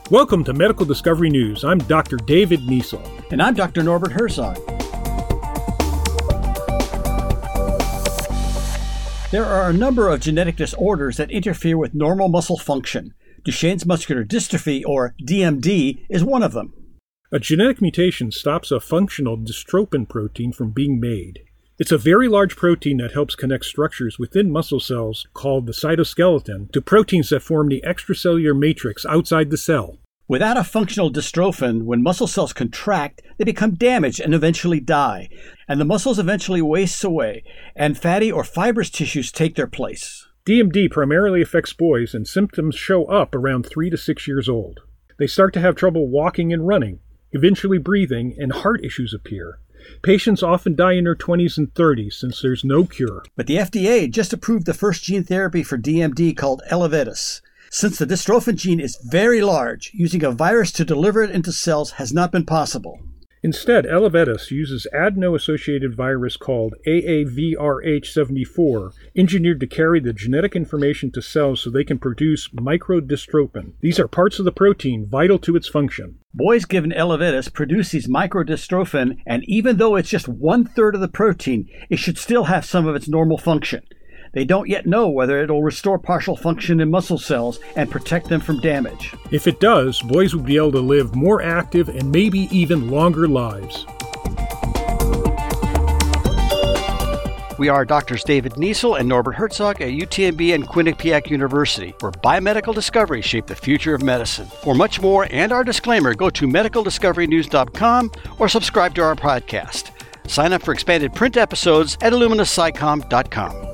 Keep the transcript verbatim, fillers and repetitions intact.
Welcome to Medical Discovery News. I'm Doctor David Niesel. And I'm Doctor Norbert Herzog. There are a number of genetic disorders that interfere with normal muscle function. Duchenne's muscular dystrophy, or D M D, is one of them. A genetic mutation stops a functional dystrophin protein from being made. It's a very large protein that helps connect structures within muscle cells, called the cytoskeleton, to proteins that form the extracellular matrix outside the cell. Without a functional dystrophin, when muscle cells contract, they become damaged and eventually die, and the muscles eventually waste away, and fatty or fibrous tissues take their place. D M D primarily affects boys, and symptoms show up around three to six years old. They start to have trouble walking and running, eventually breathing, and heart issues appear. Patients often die in their twenties and thirties since there's no cure. But the F D A just approved the first gene therapy for D M D called Elevidys. Since the dystrophin gene is very large, using a virus to deliver it into cells has not been possible. Instead, Elevidys uses adeno-associated virus called A A V R H seventy-four, engineered to carry the genetic information to cells so they can produce microdystrophin. These are parts of the protein vital to its function. Boys given Elevidys produce these microdystrophin, and even though it's just one-third of the protein, it should still have some of its normal function. They don't yet know whether it'll restore partial function in muscle cells and protect them from damage. If it does, boys will be able to live more active and maybe even longer lives. We are Doctors David Niesel and Norbert Herzog at U T M B and Quinnipiac University, where biomedical discoveries shape the future of medicine. For much more and our disclaimer, go to medical discovery news dot com or subscribe to our podcast. Sign up for expanded print episodes at illumina sci com dot com.